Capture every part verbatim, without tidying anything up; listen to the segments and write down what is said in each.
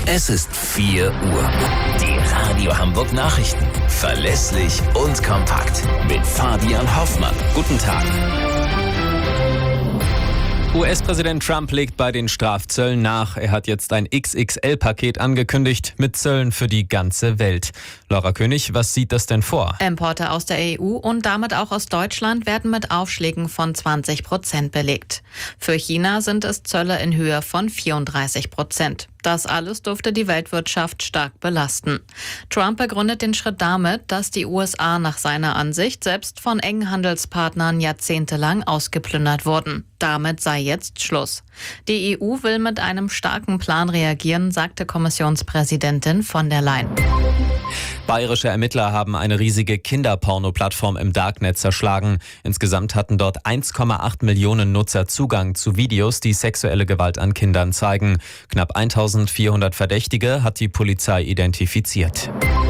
Es ist vier Uhr. Die Radio Hamburg Nachrichten. Verlässlich und kompakt. Mit Fabian Hoffmann. Guten Tag. U S-Präsident Trump legt bei den Strafzöllen nach. Er hat jetzt ein X X L-Paket angekündigt mit Zöllen für die ganze Welt. Laura König, was sieht das denn vor? Importe aus der E U und damit auch aus Deutschland werden mit Aufschlägen von zwanzig Prozent belegt. Für China sind es Zölle in Höhe von vierunddreißig Prozent. Das alles dürfte die Weltwirtschaft stark belasten. Trump begründet den Schritt damit, dass die U S A nach seiner Ansicht selbst von engen Handelspartnern jahrzehntelang ausgeplündert wurden. Damit sei jetzt Schluss. Die E U will mit einem starken Plan reagieren, sagte Kommissionspräsidentin von der Leyen. Bayerische Ermittler haben eine riesige Kinderporno-Plattform im Darknet zerschlagen. Insgesamt hatten dort eins Komma acht Millionen Nutzer Zugang zu Videos, die sexuelle Gewalt an Kindern zeigen. Knapp eintausendvierhundert Verdächtige hat die Polizei identifiziert.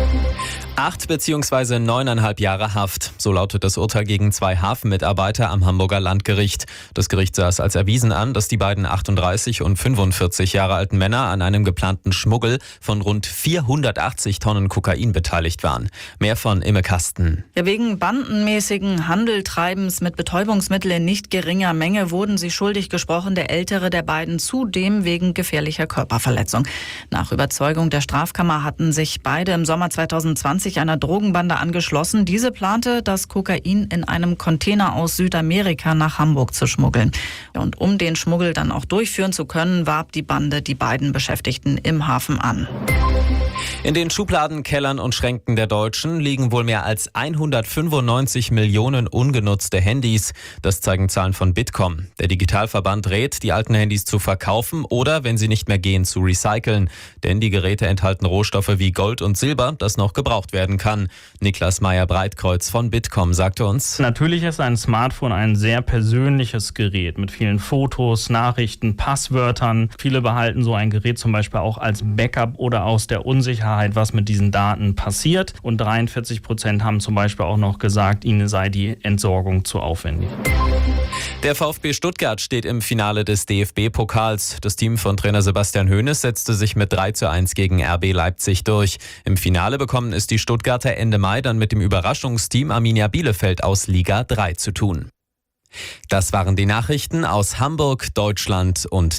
Acht bzw. neuneinhalb Jahre Haft. So lautet das Urteil gegen zwei Hafenmitarbeiter am Hamburger Landgericht. Das Gericht sah es als erwiesen an, dass die beiden achtunddreißig und fünfundvierzig Jahre alten Männer an einem geplanten Schmuggel von rund vierhundertachtzig Tonnen Kokain beteiligt waren. Mehr von Imme Kasten. Ja, wegen bandenmäßigen Handeltreibens mit Betäubungsmitteln in nicht geringer Menge wurden sie schuldig gesprochen, der ältere der beiden zudem wegen gefährlicher Körperverletzung. Nach Überzeugung der Strafkammer hatten sich beide im Sommer zweitausendzwanzig einer Drogenbande angeschlossen. Diese plante, das Kokain in einem Container aus Südamerika nach Hamburg zu schmuggeln. Und um den Schmuggel dann auch durchführen zu können, warb die Bande die beiden Beschäftigten im Hafen an. In den Schubladen, Kellern und Schränken der Deutschen liegen wohl mehr als hundertfünfundneunzig Millionen ungenutzte Handys. Das zeigen Zahlen von Bitkom. Der Digitalverband rät, die alten Handys zu verkaufen oder, wenn sie nicht mehr gehen, zu recyceln. Denn die Geräte enthalten Rohstoffe wie Gold und Silber, das noch gebraucht werden kann. Niklas Meyer-Breitkreuz von Bitkom sagte uns: Natürlich ist ein Smartphone ein sehr persönliches Gerät mit vielen Fotos, Nachrichten, Passwörtern. Viele behalten so ein Gerät zum Beispiel auch als Backup oder aus der Unsicherheit, was mit diesen Daten passiert. Und dreiundvierzig Prozent haben zum Beispiel auch noch gesagt, ihnen sei die Entsorgung zu aufwendig. Der VfB Stuttgart steht im Finale des D F B-Pokals. Das Team von Trainer Sebastian Hoeneß setzte sich mit drei zu eins gegen R B Leipzig durch. Im Finale bekommen es die Stuttgarter Ende Mai dann mit dem Überraschungsteam Arminia Bielefeld aus Liga drei zu tun. Das waren die Nachrichten aus Hamburg, Deutschland und